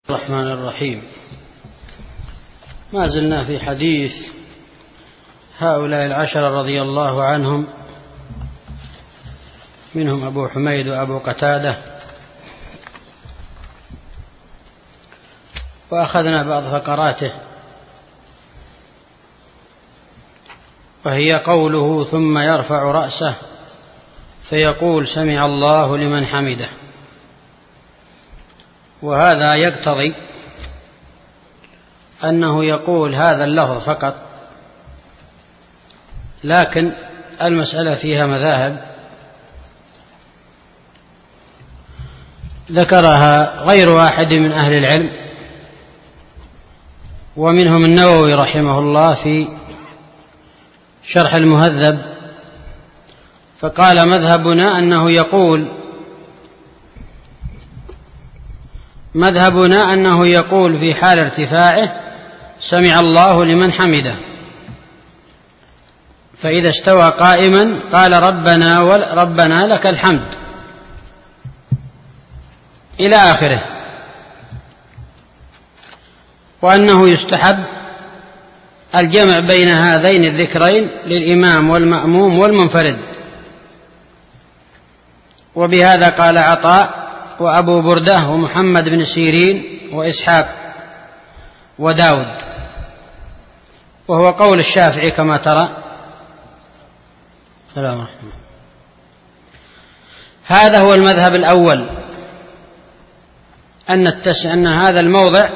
الرحمن الرحيم. ما زلنا في حديث هؤلاء العشرة رضي الله عنهم، منهم أبو حميد وأبو قتادة، وأخذنا بعض فقراته، وهي قوله ثم يرفع رأسه فيقول سمع الله لمن حمده. وهذا يقتضي أنه يقول هذا اللفظ فقط، لكن المسألة فيها مذاهب ذكرها غير واحد من أهل العلم، ومنهم النووي رحمه الله في شرح المهذب، فقال مذهبنا أنه يقول في حال ارتفاعه سمع الله لمن حمده، فإذا استوى قائما قال ربنا لك الحمد إلى آخره، وأنه يستحب الجمع بين هذين الذكرين للإمام والمأموم والمنفرد. وبهذا قال عطاء وأبو بردة ومحمد بن سيرين وإسحاق وداود، وهو قول الشافعي كما ترى. سلام عليكم. هذا هو المذهب الأول، أن هذا الموضع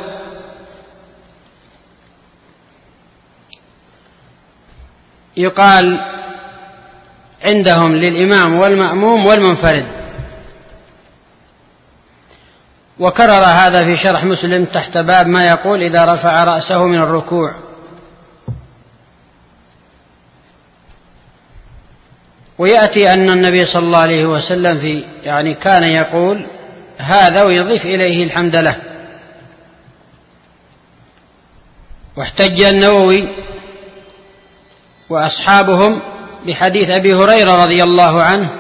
يقال عندهم للإمام والمأموم والمنفرد. وكرر هذا في شرح مسلم تحت باب ما يقول إذا رفع رأسه من الركوع. ويأتي أن النبي صلى الله عليه وسلم كان يقول هذا ويضيف إليه الحمد له. واحتج النووي وأصحابهم بحديث أبي هريرة رضي الله عنه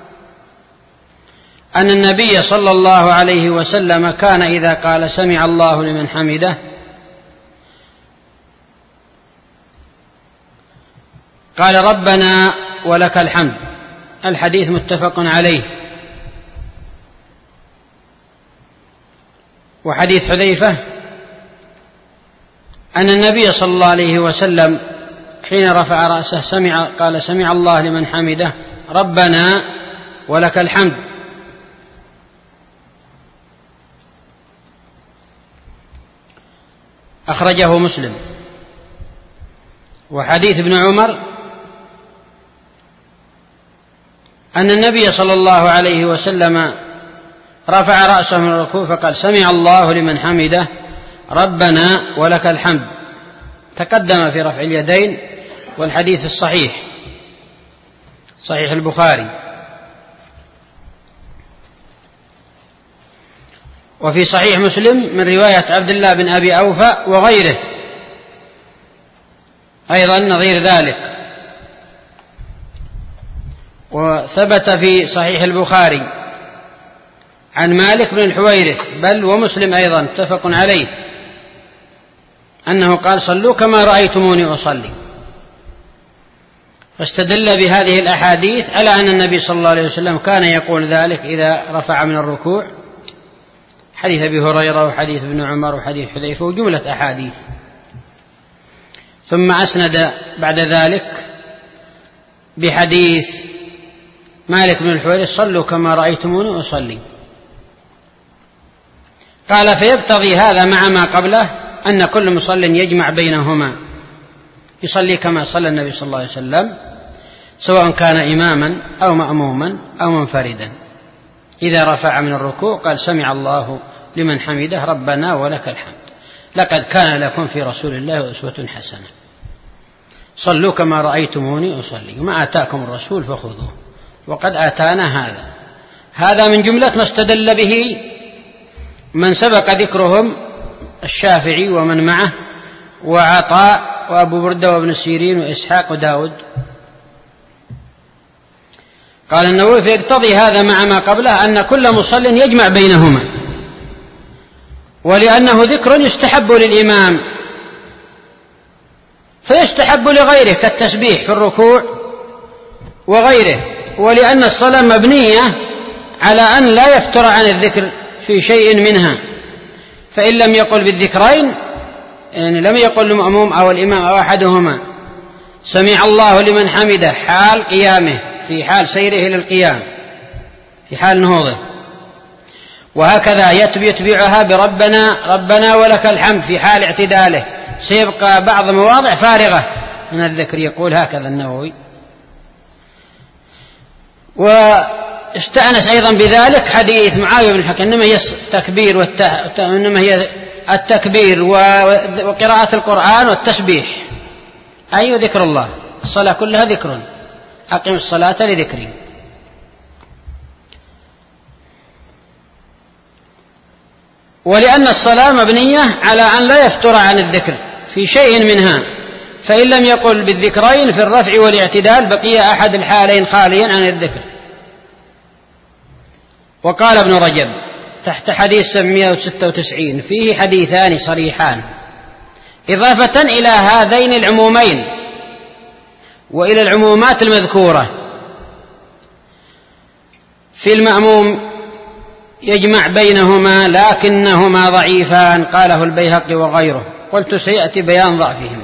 أن النبي صلى الله عليه وسلم كان إذا قال سمع الله لمن حمده قال ربنا ولك الحمد. الحديث متفق عليه. وحديث حذيفة أن النبي صلى الله عليه وسلم حين رفع رأسه قال سمع الله لمن حمده ربنا ولك الحمد. أخرجه مسلم. وحديث ابن عمر أن النبي صلى الله عليه وسلم رفع رأسه من الركوع فقال سمع الله لمن حمده ربنا ولك الحمد. تقدم في رفع اليدين، والحديث الصحيح صحيح البخاري. وفي صحيح مسلم من رواية عبد الله بن أبي أوفى وغيره أيضا نظير ذلك. وثبت في صحيح البخاري عن مالك بن الحويرث بل ومسلم أيضا اتفق عليه أنه قال صلوا كما رأيتموني أصلي. فاستدل بهذه الأحاديث على أن النبي صلى الله عليه وسلم كان يقول ذلك إذا رفع من الركوع، حديث أبي هريرة وحديث ابن عمر وحديث حذيفة وجملة أحاديث. ثم أسند بعد ذلك بحديث مالك بن الحويرث صلوا كما رأيتموني أصلي. قال فيقتضي هذا مع ما قبله أن كل مصل يجمع بينهما، يصلي كما صلى النبي صلى الله عليه وسلم سواء كان إماما أو مأموما أو منفردا. إذا رفع من الركوع قال سمع الله لمن حمده ربنا ولك الحمد، لقد كان لكم في رسول الله أسوة حسنة، صلوا كما رأيتموني أصلي، وما آتاكم الرسول فخذوه. وقد آتانا هذا من جملة ما استدل به من سبق ذكرهم الشافعي ومن معه وعطاء وأبو بردة وابن سيرين وإسحاق وداود. قال النووي فيقتضي هذا مع ما قبله أن كل مصل يجمع بينهما، ولأنه ذكر يستحب للإمام فيستحب لغيره كالتسبيح في الركوع وغيره، ولأن الصلاة مبنية على أن لا يفتر عن الذكر في شيء منها، فإن لم يقل بالذكرين يعني لم يقل المأموم أو الإمام أو أحدهما سمع الله لمن حمده حال قيامه في حال سيره إلى القيام في حال نهوضه، وهكذا يتبعها بربنا ربنا ولك الحمد في حال اعتداله، سيبقى بعض مواضع فارغة من الذكر. يقول هكذا النووي. واستأنس أيضا بذلك حديث معاوية بن الحكم إنما هي التكبير وقراءة القرآن والتسبيح، أي ذكر الله، الصلاة كلها ذكر، أقم الصلاة لذكري. ولأن الصلاة مبنية على أن لا يفتر عن الذكر في شيء منها، فإن لم يقل بالذكرين في الرفع والاعتدال بقي أحد الحالين خاليا عن الذكر. وقال ابن رجب تحت حديث 796 فيه حديثان صريحان إضافة إلى هذين العمومين وإلى العمومات المذكورة. في المأموم يجمع بينهما لكنهما ضعيفان، قاله البيهقي وغيره، قلت سيأتي بيان ضعفهما.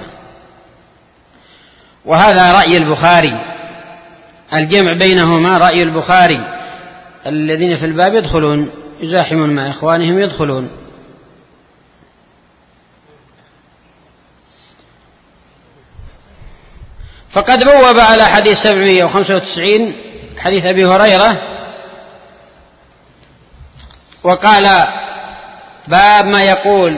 وهذا رأي البخاري، الجمع بينهما رأي البخاري، الذين في الباب يدخلون يزاحمون مع إخوانهم يدخلون. فقد بوب على حديث 795 حديث أبي هريرة وقال باب ما يقول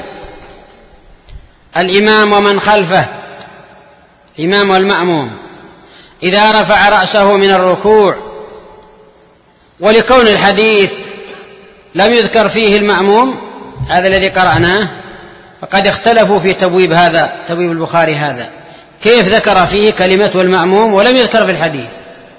الإمام ومن خلفه، الإمام والمأموم إذا رفع رأسه من الركوع. ولكون الحديث لم يذكر فيه المأموم هذا الذي قرأناه فقد اختلفوا في تبويب البخاري هذا، كيف ذكر فيه كلمة والمأموم ولم يذكر في الحديث.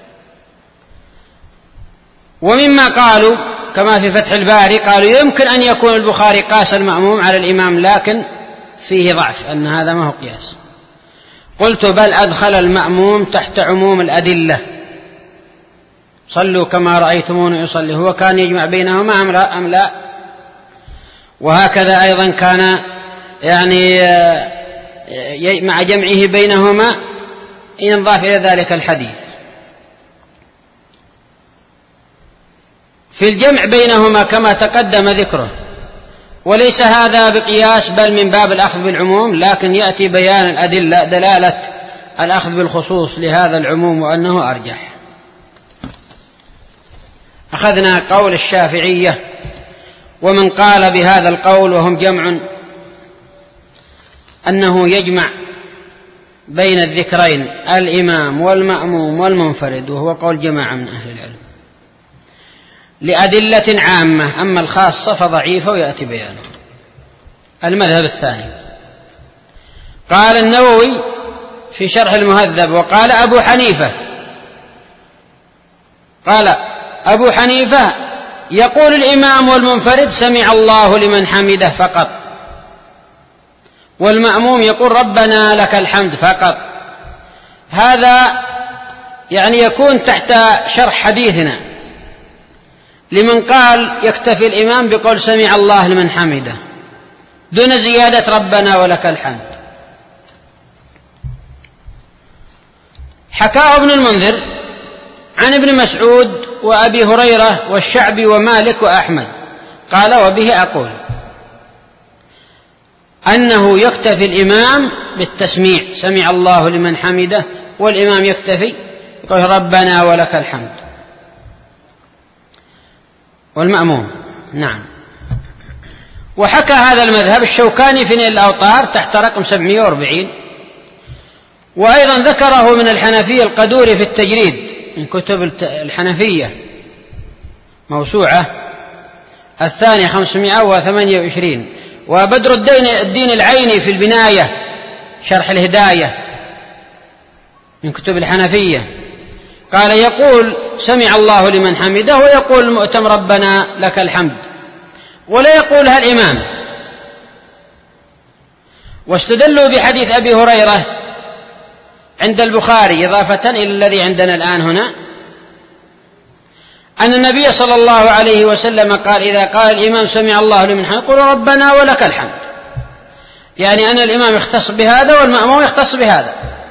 ومما قالوا كما في فتح الباري قالوا يمكن أن يكون البخاري قاس المأموم على الإمام لكن فيه ضعف، أن هذا ما هو قياس. قلت بل أدخل المأموم تحت عموم الأدلة، صلوا كما رأيتموني يصلي، هو كان يجمع بينهما أم لا؟ وهكذا أيضا كان يعني مع جمعه بينهما ينضاف إلى ذلك الحديث. في الجمع بينهما كما تقدم ذكره، وليس هذا بقياس بل من باب الأخذ بالعموم، لكن يأتي بيان الأدلة دلالة الأخذ بالخصوص لهذا العموم وأنه أرجح. أخذنا قول الشافعية ومن قال بهذا القول وهم جمع أنه يجمع بين الذكرين الإمام والمأموم والمنفرد، وهو قول جماعة من أهل العلم لأدلة عامة، أما الخاصة فضعيفة ويأتي بيانه. المذهب الثاني قال النووي في شرح المهذب وقال أبو حنيفة يقول الإمام والمنفرد سمع الله لمن حمده فقط، والمأموم يقول ربنا لك الحمد فقط. هذا يعني يكون تحت شرح حديثنا لمن قال يكتفي الإمام بقول سمع الله لمن حمده دون زيادة ربنا ولك الحمد. حكاه ابن المنذر عن ابن مسعود وأبي هريرة والشعبي ومالك وأحمد قال وبه أقول أنه يكتفي الإمام بالتسميع سمع الله لمن حمده، والإمام يكتفي يقول ربنا ولك الحمد، والمأموم نعم. وحكى هذا المذهب الشوكاني في نيل الأوطار تحت رقم 740، وأيضا ذكره من الحنفية القدوري في التجريد من كتب الحنفية موسوعة الثانية 528، وبدر الدين العيني في البناية شرح الهداية من كتب الحنفية قال يقول سمع الله لمن حمده، ويقول المؤتم ربنا لك الحمد، ولا يقولها الإمام واستدلوا بحديث أبي هريرة عند البخاري إضافة إلى الذي عندنا الآن هنا أن النبي صلى الله عليه وسلم قال إذا قال الإمام سمع الله لمن حمده قل ربنا ولك الحمد، يعني أن الإمام يختص بهذا والمأموم يختص بهذا.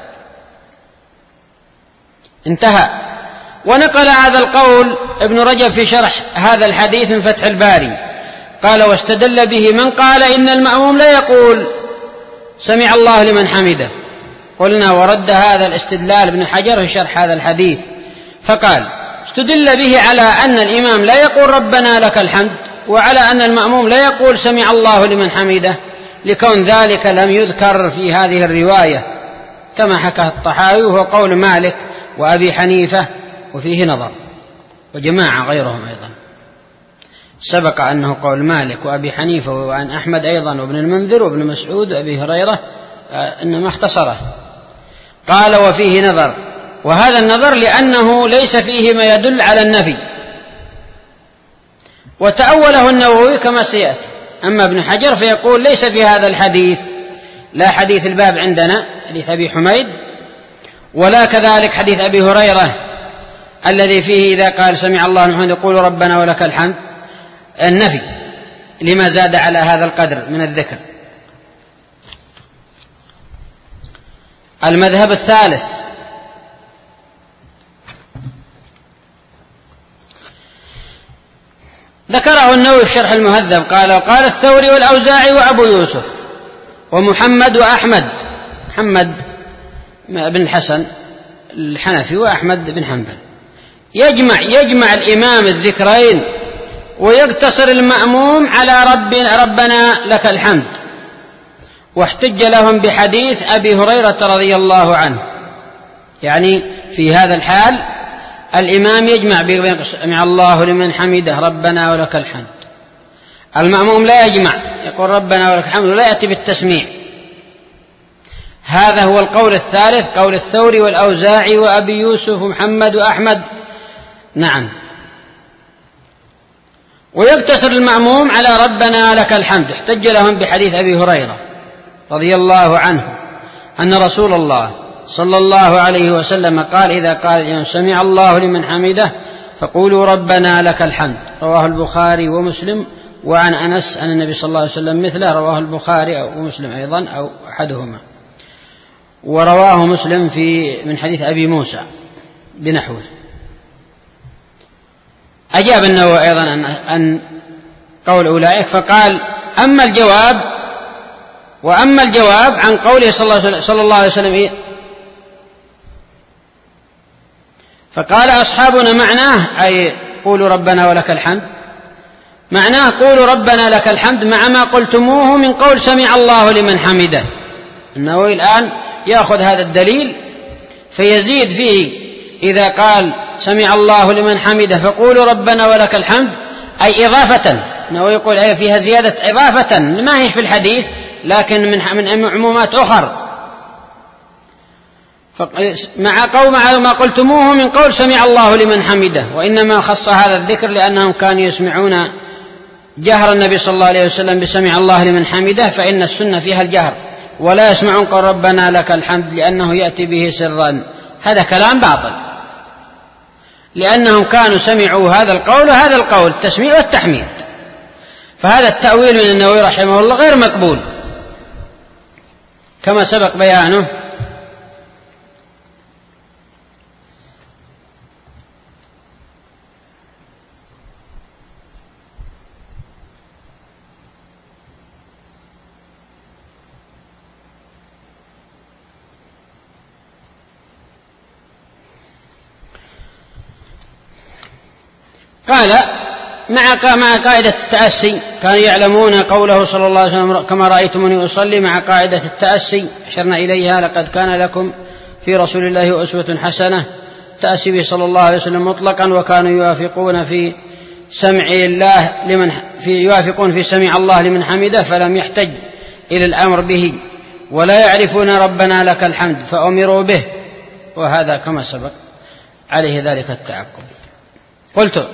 انتهى. ونقل هذا القول ابن رجب في شرح هذا الحديث من فتح الباري قال واستدل به من قال إن المأموم لا يقول سمع الله لمن حمده. قلنا ورد هذا الاستدلال ابن حجر في شرح هذا الحديث فقال استدل به على أن الإمام لا يقول ربنا لك الحمد وعلى أن المأموم لا يقول سمع الله لمن حمده، لكون ذلك لم يذكر في هذه الرواية كما حكى الطحاوي، وهو قول مالك وأبي حنيفة وفيه نظر وجماعة غيرهم أيضا. سبق أنه قول مالك وأبي حنيفة وعن أحمد أيضا وابن المنذر وابن مسعود وأبي هريرة إنما اختصره. قال وفيه نظر، وهذا النظر لأنه ليس فيه ما يدل على النفي، وتأوله النووي كما سيأتي. أما ابن حجر فيقول ليس في هذا الحديث لا حديث الباب عندنا حديث أبي حميد ولا كذلك حديث أبي هريرة الذي فيه إذا قال سمع الله لمن حمده يقول ربنا ولك الحمد النفي لما زاد على هذا القدر من الذكر. المذهب الثالث ذكره النووي في شرح المهذب قال وقال الثوري والأوزاعي وأبو يوسف ومحمد وأحمد، محمد بن الحسن الحنفي وأحمد بن حنبل، يجمع الإمام الذكرين ويقتصر المأموم على ربنا لك الحمد، واحتج لهم بحديث أبي هريرة رضي الله عنه. يعني في هذا الحال الإمام يجمع بين سمع الله لمن حمده ربنا ولك الحمد، المأموم لا يجمع يقول ربنا ولك الحمد ولا يأتي بالتسميع. هذا هو القول الثالث، قول الثوري والأوزاعي وأبي يوسف ومحمد وأحمد. نعم. ويقتصر المأموم على ربنا لك الحمد، احتج لهم بحديث أبي هريرة رضي الله عنه أن رسول الله صلى الله عليه وسلم قال إذا قال سمع الله لمن حمده فقولوا ربنا لك الحمد، رواه البخاري ومسلم. وعن أنس أن النبي صلى الله عليه وسلم مثله، رواه البخاري ومسلم أيضا أو أحدهما، ورواه مسلم من حديث أبي موسى بنحوه. أجاب النووي أيضا عن قول أولئك فقال وأما الجواب عن قوله صلى الله عليه وسلم فقال أصحابنا معناه أي قولوا ربنا ولك الحمد، معناه قولوا ربنا لك الحمد مع ما قلتموه من قول سمع الله لمن حمده. النووي الآن يأخذ هذا الدليل فيزيد فيه إذا قال سمع الله لمن حمده فقولوا ربنا ولك الحمد أي إضافة. النووي يقول أي فيها زيادة إضافة ما هي في الحديث لكن من عمومات أخر، مع ما قلتموه من قول سمع الله لمن حمده. وإنما خص هذا الذكر لأنهم كانوا يسمعون جهر النبي صلى الله عليه وسلم بسمع الله لمن حمده، فإن السنة فيها الجهر، ولا يسمعون قول ربنا لك الحمد لأنه يأتي به سرا. هذا كلام باطل، لأنهم كانوا سمعوا هذا القول وهذا القول التسميع والتحميد، فهذا التأويل من النووي رحمه الله غير مقبول كما سبق بيانه. قال مع قاعدة التأسي كانوا يعلمون قوله صلى الله عليه وسلم كما رأيتموني أصلي، مع قاعدة التأسي أشرنا إليها لقد كان لكم في رسول الله أسوة حسنة، تأسي به صلى الله عليه وسلم مطلقا، وكانوا يوافقون في سمع الله لمن حمده فلم يحتج إلى الأمر به، ولا يعرفون ربنا لك الحمد فأمروا به، وهذا كما سبق عليه ذلك التعقب. قلت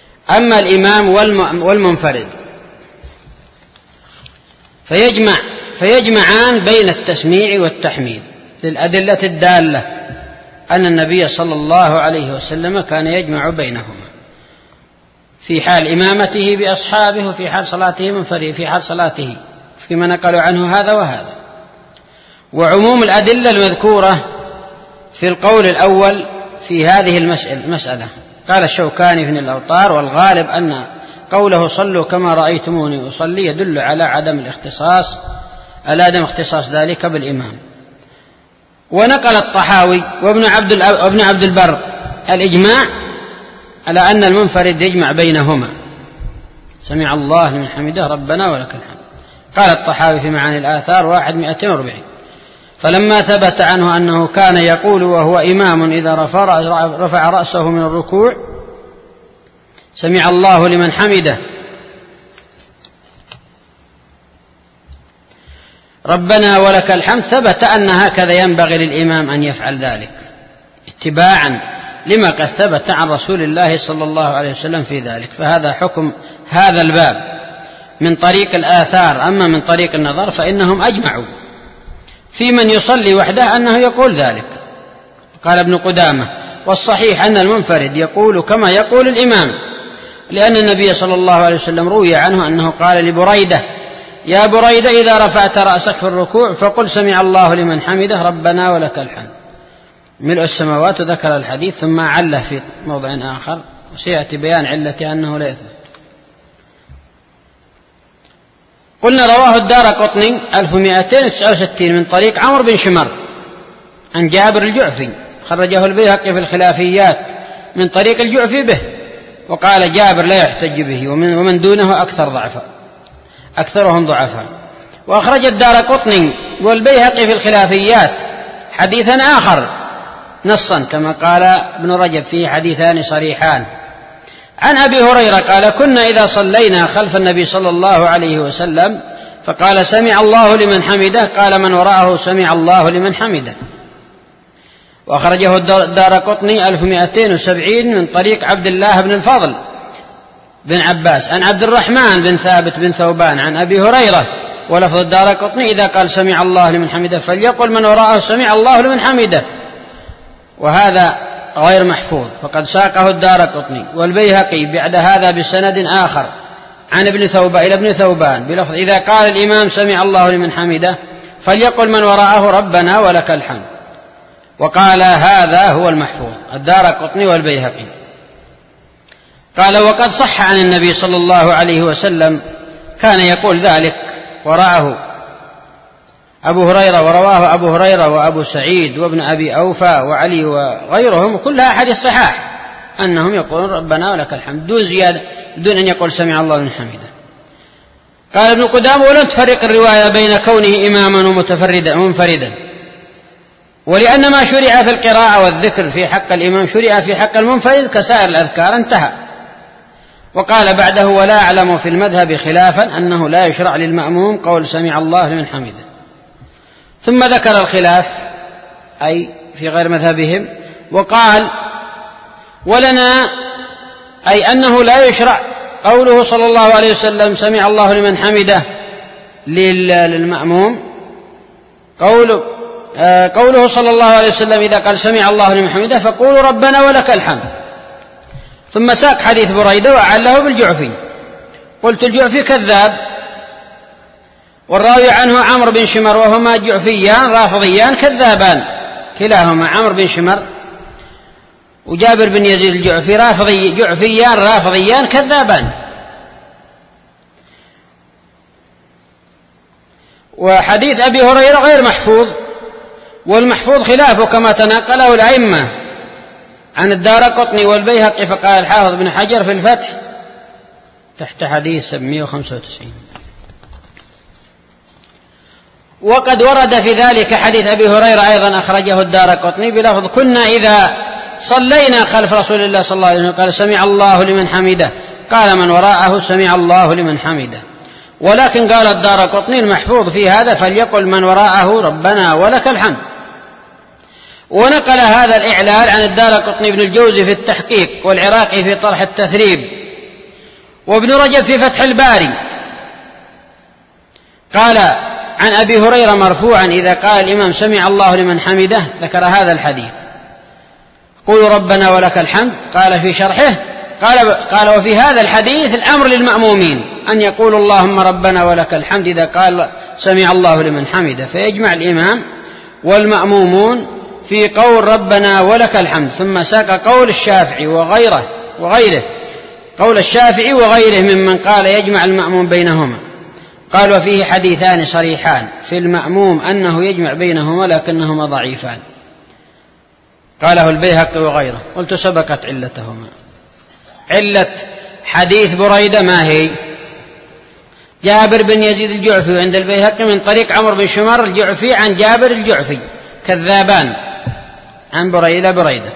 أما الإمام والمنفرد فيجمع فيجمعان بين التسميع والتحميد للأدلة الدالة أن النبي صلى الله عليه وسلم كان يجمع بينهما في حال إمامته بأصحابه وفي حال صلاته منفرده، في حال صلاته فيما نقلوا عنه هذا وهذا. وعموم الأدلة المذكورة في القول الأول في هذه المسألة قال الشوكاني في الأوطار: والغالب أن قوله صلوا كما رأيتموني أصلي يدل على عدم اختصاص ذلك بالإمام. ونقل الطحاوي وابن عبد البر الإجماع على أن المنفرد يجمع بينهما، سمع الله لمن حمده ربنا ولك الحمد. قال الطحاوي في معاني الآثار 140: فلما ثبت عنه أنه كان يقول وهو إمام إذا رفع رأسه من الركوع سمع الله لمن حمده ربنا ولك الحمد، ثبت أن هكذا ينبغي للإمام أن يفعل ذلك اتباعا لما قد ثبت عن رسول الله صلى الله عليه وسلم في ذلك. فهذا حكم هذا الباب من طريق الآثار. أما من طريق النظر فإنهم أجمعوا في من يصلي وحده أنه يقول ذلك. قال ابن قدامة: والصحيح أن المنفرد يقول كما يقول الإمام، لأن النبي صلى الله عليه وسلم روي عنه أنه قال لبريدة: يا بريدة إذا رفعت رأسك في الركوع فقل سمع الله لمن حمده ربنا ولك الحمد ملء السماوات. وذكر الحديث ثم عله في موضع آخر وسيأتي بيان علته أنه لا يثبت. قلنا رواه الدارقطني 1269 من طريق عمرو بن شمر عن جابر الجعفي، خرجه البيهقي في الخلافيات من طريق الجعفي به، وقال جابر لا يحتج به ومن دونه أكثرهم ضعفاء. وأخرج الدارقطني والبيهقي في الخلافيات حديثا آخر نصا كما قال ابن رجب فيه حديثان صريحان عن أبي هريرة قال: كنا إذا صلينا خلف النبي صلى الله عليه وسلم فقال سمع الله لمن حمده قال من وراءه سمع الله لمن حمده. وأخرجه الدارقطني 1270 من طريق عبد الله بن الفضل بن عباس عن عبد الرحمن بن ثابت بن ثوبان عن أبي هريرة، ولفظ الدارقطني: إذا قال سمع الله لمن حمده فليقل من وراءه سمع الله لمن حمده. وهذا غير محفوظ، فقد ساقه الدارقطني والبيهقي بعد هذا بسند آخر عن ابن ثوبان بلفظ: إذا قال الإمام سمع الله لمن حمده فليقل من وراءه ربنا ولك الحمد. وقال هذا هو المحفوظ، الدارقطني والبيهقي. قال: وقد صح عن النبي صلى الله عليه وسلم كان يقول ذلك وراءه أبو هريرة، ورواه أبو هريرة وأبو سعيد وابن أبي أوفى وعلي وغيرهم، كلها أحاديث صحاح أنهم يقولون ربنا ولك الحمد دون زيادة، دون أن يقول سمع الله لمن حمده. قال ابن قدامة: ولن تفرق الرواية بين كونه إماما ومنفردا، ولأن ما شرع في القراءة والذكر في حق الإمام شرع في حق المنفرد كسائر الأذكار، انتهى. وقال بعده: ولا أعلم في المذهب خلافا أنه لا يشرع للمأموم قول سمع الله لمن حمده. ثم ذكر الخلاف أي في غير مذهبهم، وقال: ولنا أي أنه لا يشرع قوله صلى الله عليه وسلم سمع الله لمن حمده للمأموم، قوله صلى الله عليه وسلم إذا قال سمع الله لمن حمده فقولوا ربنا ولك الحمد. ثم ساق حديث بريدة وعله بالجعفي. قلت: الجعفي كذاب، والراوي عنه عمرو بن شمر، وهما جعفيان رافضيان كذابان كلاهما، عمرو بن شمر وجابر بن يزيد الجعفي جعفيان رافضيان كذابان. وحديث أبي هريرة غير محفوظ، والمحفوظ خلافه كما تناقله الأئمة عن الدارقطني والبيهقي. فقال الحافظ بن حجر في الفتح تحت حديث 795: وقد ورد في ذلك حديث أبي هريرة أيضا أخرجه الدارقطني بلفظ: كنا إذا صلينا خلف رسول الله صلى الله عليه وسلم قال سمع الله لمن حمده قال من وراءه سمع الله لمن حمده. ولكن قال الدارقطني المحفوظ في هذا فليقل من وراءه ربنا ولك الحمد. ونقل هذا الإعلال عن الدارقطني بن الجوزي في التحقيق، والعراقي في طرح التثريب، وابن رجب في فتح الباري. قال عن أبي هريرة مرفوعا إذا قال الإمام سمع الله لمن حمده ذكر هذا الحديث قولوا ربنا ولك الحمد. قال في شرحه قال وفي هذا الحديث الأمر للمأمومين أن يقولوا اللهم ربنا ولك الحمد إذا قال سمع الله لمن حمده، فيجمع الإمام والمأمومون في قول ربنا ولك الحمد. ثم ساق قول الشافعي وغيره قول الشافعي وغيره ممن قال يجمع المأموم بينهما. قال وفيه حديثان صريحان في المأموم أنه يجمع بينهما لكنهما ضعيفان، قاله البيهقي وغيره. قلت سبقت علتهما. علة حديث بريدة ما هي؟ جابر بن يزيد الجعفي عند البيهقي من طريق عمرو بن شمر الجعفي عن جابر الجعفي كذابان عن بريدة.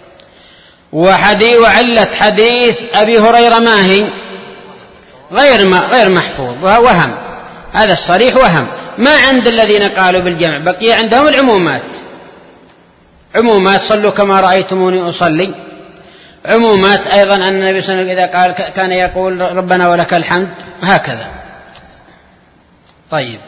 وعلة حديث أبي هريرة ما هي؟ غير محفوظ وهم، هذا الصريح وهم. ما عند الذين قالوا بالجمع، بقي عندهم عمومات صلوا كما رأيتموني أصلي، عمومات أيضا أن النبي صلى الله عليه وسلم إذا قال كان يقول ربنا ولك الحمد هكذا. طيب،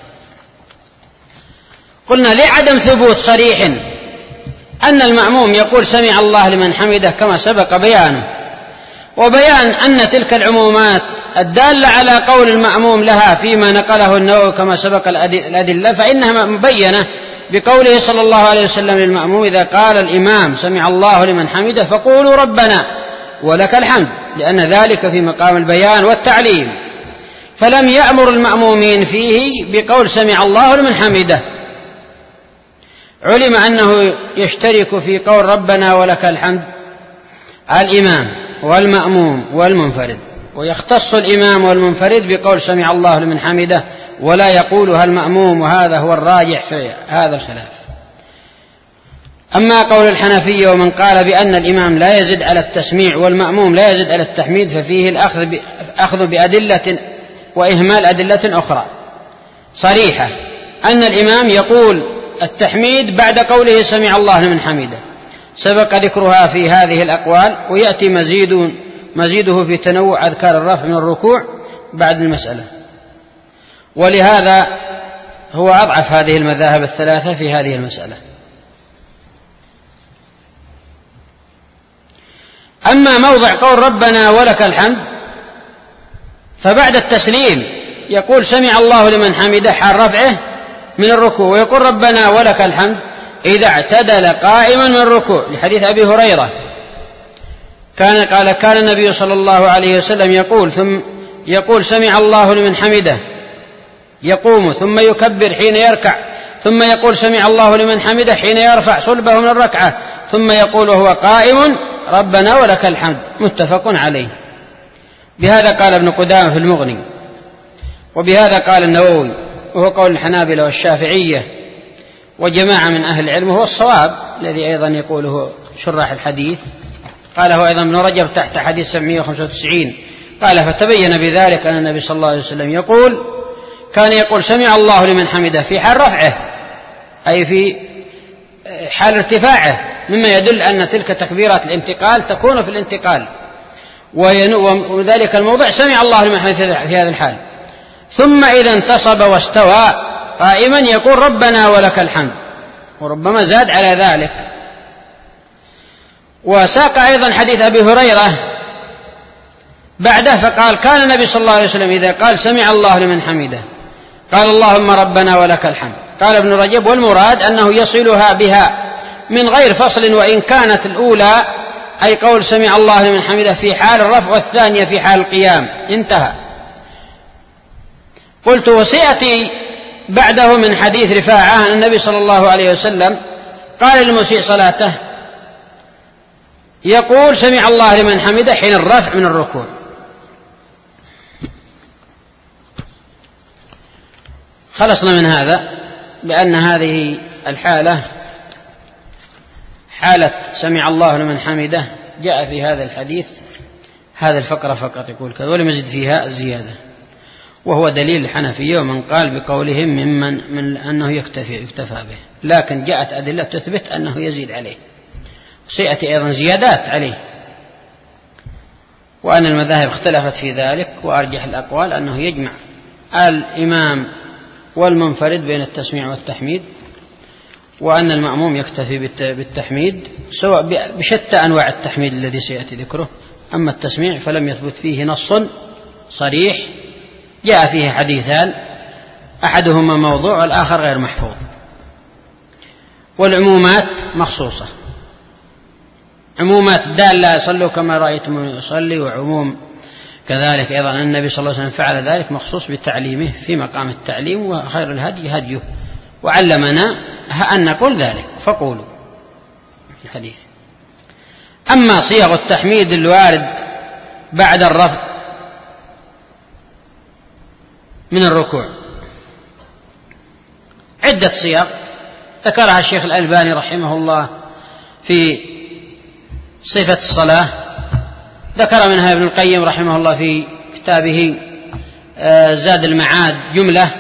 قلنا لعدم ثبوت صريح أن المأموم يقول سمع الله لمن حمده كما سبق بيانه، وبيان أن تلك العمومات الدالة على قول المأموم لها فيما نقله النووي كما سبق الأدلة، فإنها مبينة بقوله صلى الله عليه وسلم للمأموم إذا قال الإمام سمع الله لمن حمده فقولوا ربنا ولك الحمد، لأن ذلك في مقام البيان والتعليم. فلم يأمر المأمومين فيه بقول سمع الله لمن حمده. علم أنه يشترك في قول ربنا ولك الحمد الإمام والمأموم والمنفرد، ويختص الإمام والمنفرد بقول سمع الله لمن حمده ولا يقولها المأموم، وهذا هو الراجح في هذا الخلاف. أما قول الحنفية ومن قال بأن الإمام لا يزد على التسميع والمأموم لا يزد على التحميد ففيه الأخذ بأدلة وإهمال أدلة أخرى صريحة أن الإمام يقول التحميد بعد قوله سمع الله لمن حمده، سبق ذكرها في هذه الأقوال، ويأتي مزيده في تنوع أذكار الرفع من الركوع بعد المسألة. ولهذا هو أضعف هذه المذاهب الثلاثة في هذه المسألة. أما موضع قول ربنا ولك الحمد فبعد التسليم يقول سمع الله لمن حمده حال رفعه من الركوع، ويقول ربنا ولك الحمد إذا اعتدل قائما من الركوع، لحديث أبي هريرة كان النبي صلى الله عليه وسلم يقول سمع الله لمن حمده يقوم ثم يكبر حين يركع، ثم يقول سمع الله لمن حمده حين يرفع صلبه من الركعة، ثم يقول وهو قائم ربنا ولك الحمد، متفق عليه. بهذا قال ابن قدامة في المغني، وبهذا قال النووي، وهو قول الحنابلة والشافعية وجماعة من أهل العلم، وهو الصواب الذي أيضا يقوله شراح الحديث. قاله أيضا ابن رجب تحت حديث 795 قال فتبين بذلك أن النبي صلى الله عليه وسلم كان يقول سمع الله لمن حمده في حال رفعه، أي في حال ارتفاعه، مما يدل أن تلك تكبيرات الانتقال تكون في الانتقال، وذلك الموضع سمع الله لمن حمده في هذا الحال. ثم إذا انتصب واستوى قائما يقول ربنا ولك الحمد، وربما زاد على ذلك. وساق أيضا حديث أبي هريرة بعده فقال كان النبي صلى الله عليه وسلم إذا قال سمع الله لمن حمده قال اللهم ربنا ولك الحمد. قال ابن رجب والمراد أنه يصلها بها من غير فصل، وإن كانت الأولى أي قول سمع الله لمن حمده في حال الرفع والثانية في حال القيام، انتهى. قلت وسيأتي بعده من حديث رفاعة أن النبي صلى الله عليه وسلم قال للمسيء صلاته يقول سمع الله لمن حمده حين الرفع من الركوع. خلصنا من هذا بأن هذه الحالة حالة سمع الله لمن حمده جاء في هذا الحديث هذا الفقرة فقط يقول كذا، ولم يزد فيها الزيادة، وهو دليل الحنفية ومن قال بقولهم من أنه يكتفى به، لكن جاءت أدلة تثبت أنه يزيد عليه، سيأتي أيضا زيادات عليه، وأن المذاهب اختلفت في ذلك، وأرجح الأقوال أنه يجمع الإمام والمنفرد بين التسميع والتحميد، وأن المأموم يكتفي بالتحميد سواء بشتى أنواع التحميد الذي سيأتي ذكره. أما التسميع فلم يثبت فيه نص صريح، جاء فيه حديثان أحدهما موضوع والآخر غير محفوظ. والعمومات مخصوصة، عمومات دالة صلوا كما رأيتم يصلي، وعموم كذلك أيضا النبي صلى الله عليه وسلم فعل ذلك مخصوص بتعليمه في مقام التعليم، وخير الهدي هديه، وعلمنا أن نقول ذلك فقولوا في الحديث. أما صيغ التحميد الوارد بعد الرفع من الركوع عدة صيغ ذكرها الشيخ الألباني رحمه الله في صفة الصلاة، ذكر منها ابن القيم رحمه الله في كتابه زاد المعاد جملة،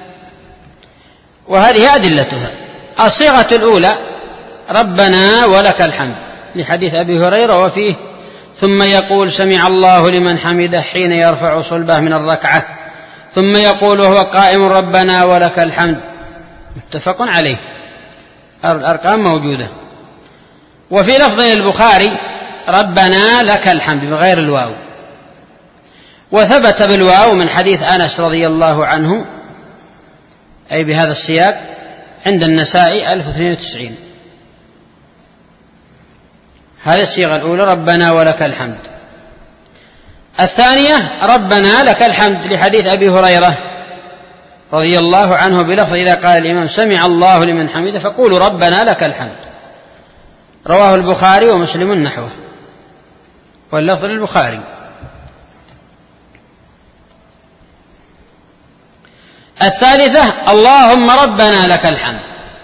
وهذه أدلتها. الصيغة الأولى ربنا ولك الحمد لحديث أبي هريرة، وفيه ثم يقول سمع الله لمن حمده حين يرفع صلبه من الركعة، ثم يقول وهو قائم ربنا ولك الحمد، متفق عليه، الأرقام موجودة. وفي لفظ البخاري ربنا لك الحمد بغير الواو، وثبت بالواو من حديث أنس رضي الله عنه أي بهذا السياق عند النسائي 1092. هذه الصيغة الأولى ربنا ولك الحمد. الثانية ربنا لك الحمد لحديث أبي هريرة رضي الله عنه بلفظ إذا قال الإمام سمع الله لمن حمده فقولوا ربنا لك الحمد، رواه البخاري ومسلم نحوه، واللفظ للبخاري. الثالثة اللهم ربنا لك الحمد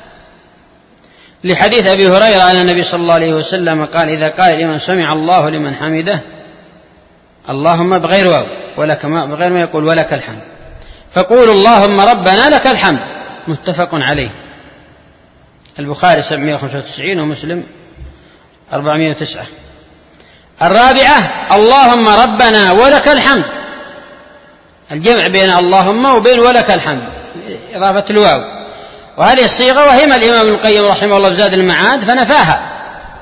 لحديث أبي هريرة أن النبي صلى الله عليه وسلم قال إذا قال الإمام سمع الله لمن حمده اللهم بغير واو ولك بغير ما يقول ولك الحمد، فقولوا اللهم ربنا لك الحمد، متفق عليه، البخاري 795 ومسلم 409. الرابعة اللهم ربنا ولك الحمد، الجمع بين اللهم وبين ولك الحمد إضافة الواو، وهذه الصيغة وهم الإمام ابن القيم رحمه الله بزاد المعاد فنفاها،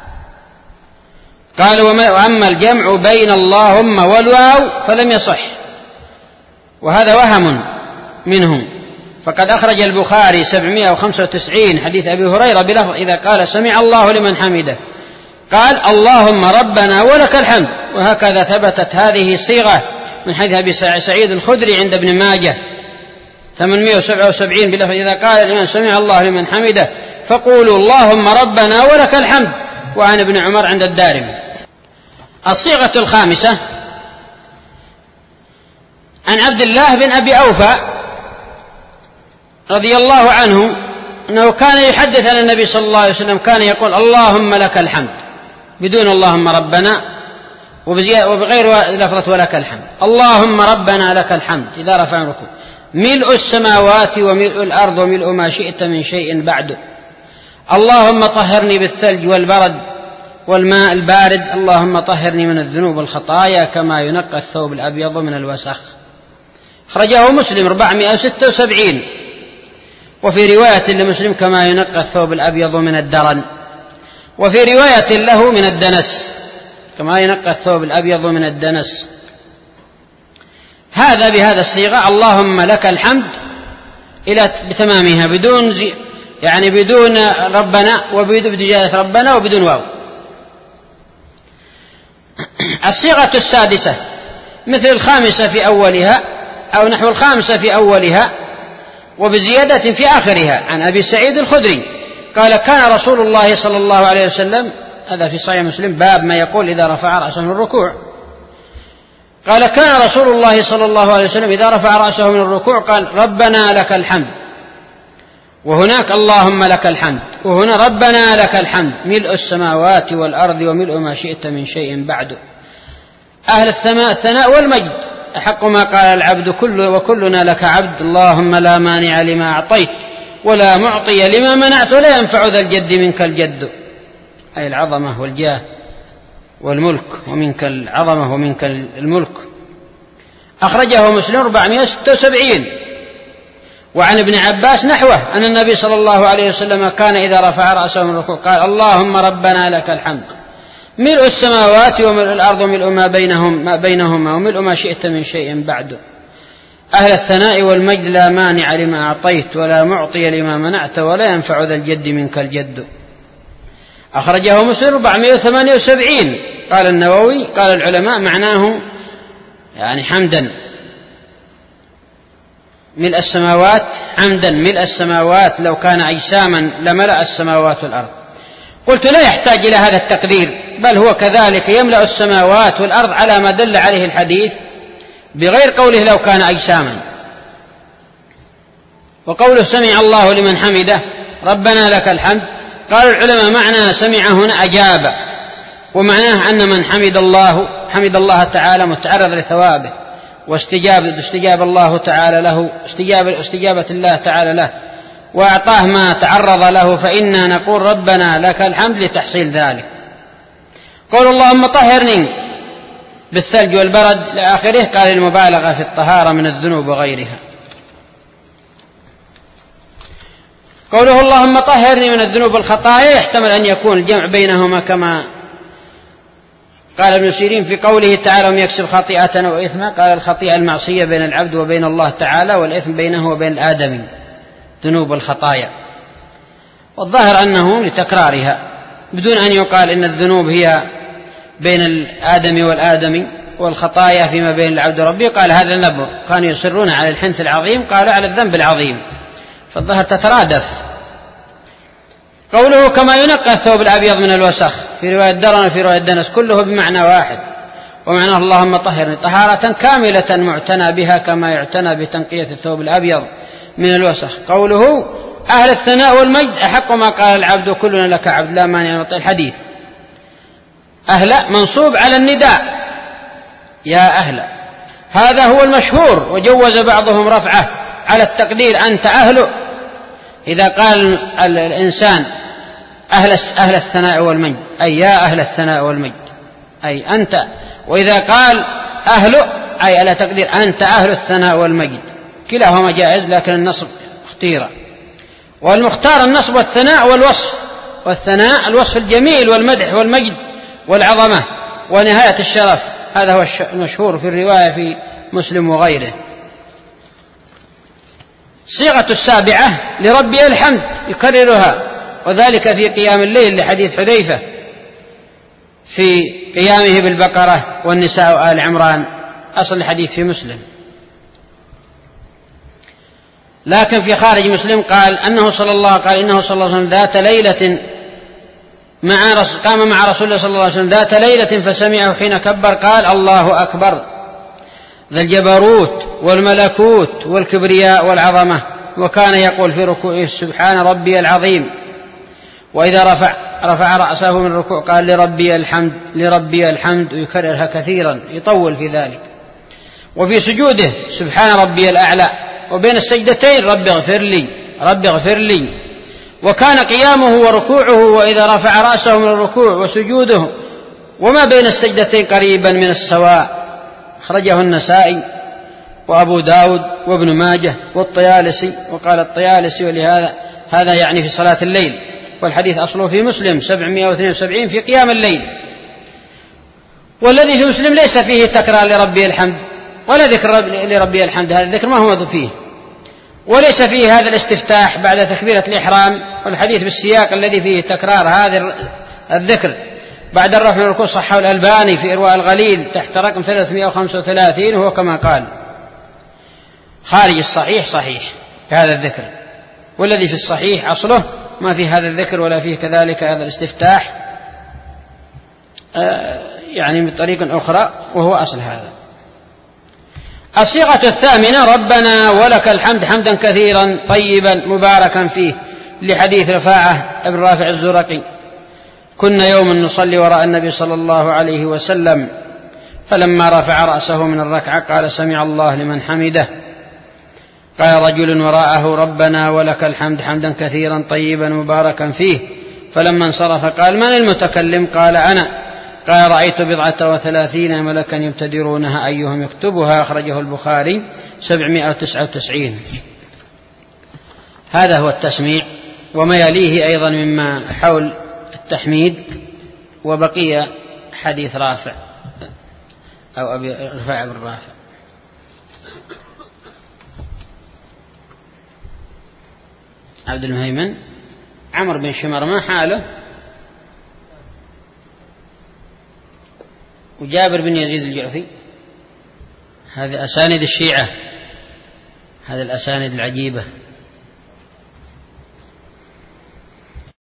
قال وأما الجمع بين اللهم والواو فلم يصح، وهذا وهم منه، فقد أخرج البخاري 795 حديث أبي هريرة بلفظ إذا قال سمع الله لمن حمده قال اللهم ربنا ولك الحمد، وهكذا ثبتت هذه الصيغة من حديث أبي سعيد الخدري عند ابن ماجه 877 بلفظ إذا قال الإمام سمع الله لمن حمده فقولوا اللهم ربنا ولك الحمد، وعن ابن عمر عند الدارمي. الصيغة الخامسة عن عبد الله بن أبي أوفى رضي الله عنه أنه كان يحدث عن النبي صلى الله عليه وسلم كان يقول اللهم لك الحمد بدون اللهم ربنا، وبغير لفظة ولك الحمد، اللهم ربنا لك الحمد إذا رفع ركوع ملء السماوات وملء الأرض وملء ما شئت من شيء بعد، اللهم طهرني بالثلج والبرد والماء البارد، اللهم طهرني من الذنوب والخطايا كما ينقى الثوب الأبيض من الوسخ، خرجه مسلم 476. وفي رواية لمسلم كما ينقى الثوب الأبيض من الدرن، وفي رواية له من الدنس كما ينقى الثوب الأبيض من الدنس. هذا بهذا الصيغة اللهم لك الحمد إلى بتمامها بدون ربنا وبدون جاءت ربنا وبدون واو. الصيغة السادسة مثل الخامسة في أولها أو نحو الخامسة في أولها وبزيادة في آخرها عن أبي سعيد الخدري قال كان رسول الله صلى الله عليه وسلم، هذا في صحيح مسلم باب ما يقول إذا رفع رأسه من الركوع، قال كان رسول الله صلى الله عليه وسلم إذا رفع رأسه من الركوع قال ربنا لك الحمد، وهناك اللهم لك الحمد، وهنا ربنا لك الحمد ملء السماوات والأرض وملء ما شئت من شيء بعد، أهل الثناء والمجد أحق ما قال العبد وكلنا لك عبد، اللهم لا مانع لما أعطيت ولا معطي لما منعت ولا ينفع ذا الجد منك الجد، أي العظمة والجاه والملك، ومنك العظمة ومنك الملك. أخرجه مسلم 476. وعن ابن عباس نحوه أن النبي صلى الله عليه وسلم كان إذا رفع رأسه من الركوع قال اللهم ربنا لك الحمد ملء السماوات وملء الأرض وملء ما بينهما وملء ما شئت من شيء بعده أهل الثناء والمجد لا مانع لما أعطيت ولا معطي لما منعت ولا ينفع ذا الجد منك الجد. أخرجه مسلم 478. قال النووي قال العلماء معناه يعني حمدا ملء السماوات، حمدا ملء السماوات لو كان أجساما لملأ السماوات والأرض. قلت لا يحتاج إلى هذا التقدير، بل هو كذلك يملأ السماوات والأرض على ما دل عليه الحديث بغير قوله لو كان أجساما. وقوله سمع الله لمن حمده ربنا لك الحمد، قال العلماء معنى سمع هنا أجاب، ومعناه أن من حمد الله تعالى متعرض لثوابه واستجاب الله تعالى له استجابة الله تعالى له وأعطاه ما تعرض له، فإنا نقول ربنا لك الحمد لتحصيل ذلك. قول اللهم طهرني بالثلج والبرد لآخره قال المبالغة في الطهارة من الذنوب وغيرها. قوله اللهم طهرني من الذنوب والخطايا يحتمل أن يكون الجمع بينهما كما قال ابن سيرين في قوله تعالى ومن يكسب خطيئة أو إثما، قال الخطيئة المعصية بين العبد وبين الله تعالى، والإثم بينه وبين الآدمي ذنوب الخطايا. والظاهر أنه لتكرارها بدون أن يقال إن الذنوب هي بين الآدمي والآدمي والخطايا فيما بين العبد وربه. قال هذا النبر كانوا يصرون على الحنث العظيم قالوا على الذنب العظيم، فالظاهر تترادف. قوله كما ينقى الثوب الأبيض من الوسخ في رواية درن وفي رواية دنس كله بمعنى واحد، ومعناه اللهم طهرني طهارة كاملة معتنى بها كما يعتنى بتنقية الثوب الأبيض من الوسخ. قوله أهل الثناء والمجد أحق ما قال العبد كلنا لك عبد لا مانع من الحديث. أهل منصوب على النداء يا أهل، هذا هو المشهور، وجوز بعضهم رفعه على التقدير أنت أهله. إذا قال الإنسان أهل الثناء والمجد أي يا أهل الثناء والمجد أي أنت، وإذا قال أهله أي على تقدير أنت أهل الثناء والمجد، كلاهما جائز لكن النصب اختير. والمختار النصب والثناء والوصف، والثناء الوصف الجميل والمدح والمجد والعظمة ونهاية الشرف، هذا هو المشهور في الرواية في مسلم وغيره. صيغة السابعة لربي الحمد يكررها، وذلك في قيام الليل لحديث حذيفة في قيامه بالبقرة والنساء وآل عمران، أصل الحديث في مسلم. لكن في خارج مسلم قال إنه صلى الله عليه وسلم ذات ليلة قام مع رسول الله صلى الله عليه وسلم ذات ليلة فسمعه حين كبر قال الله أكبر ذا الجبروت والملكوت والكبرياء والعظمة، وكان يقول في ركوعه سبحان ربي العظيم. وإذا رفع رأسه من الركوع قال لربي الحمد ويكررها كثيرا يطول في ذلك. وفي سجوده سبحان ربي الأعلى، وبين السجدتين رب اغفر لي. وكان قيامه وركوعه وإذا رفع رأسه من الركوع وسجوده وما بين السجدتين قريبا من السواء. أخرجه النسائي وأبو داود وابن ماجه والطيالسي. وقال الطيالسي ولهذا هذا يعني في صلاة الليل، والحديث أصله في مسلم 772 في قيام الليل. والذي في مسلم ليس فيه تكرار لربي الحمد ولا ذكر لربي الحمد، هذا الذكر ما هو موجود فيه، وليس فيه هذا الاستفتاح بعد تكبيرة الإحرام، والحديث بالسياق الذي فيه تكرار هذا الذكر بعد الرفع من الركوع صححه الألباني في إرواء الغليل تحت رقم 335، وهو كما قال خارج الصحيح صحيح في هذا الذكر، والذي في الصحيح أصله ما في هذا الذكر ولا فيه كذلك هذا الاستفتاح يعني من طريق أخرى، وهو أصل هذا. الصيغة الثامنة ربنا ولك الحمد حمدا كثيرا طيبا مباركا فيه، لحديث رفاعة ابن رافع الزرقي كنا يوما نصلي وراء النبي صلى الله عليه وسلم فلما رفع رأسه من الركعة قال سمع الله لمن حمده، قال رجل وراءه ربنا ولك الحمد حمدا كثيرا طيبا مباركا فيه، فلما انصرف قال من المتكلم؟ قال أنا. قال رأيت 37 ملكا يبتدرونها أيهم يكتبها. أخرجه البخاري 799. هذا هو التسميع. وما يليه أيضا مما حول التحميد. وبقي حديث رافع أو أبي رفاعة بن رافع. عبد المهيمن عمرو بن شمر ما حاله؟ وجابر بن يزيد الجعفي. هذه أسانيد الشيعة، هذه الأسانيد العجيبة.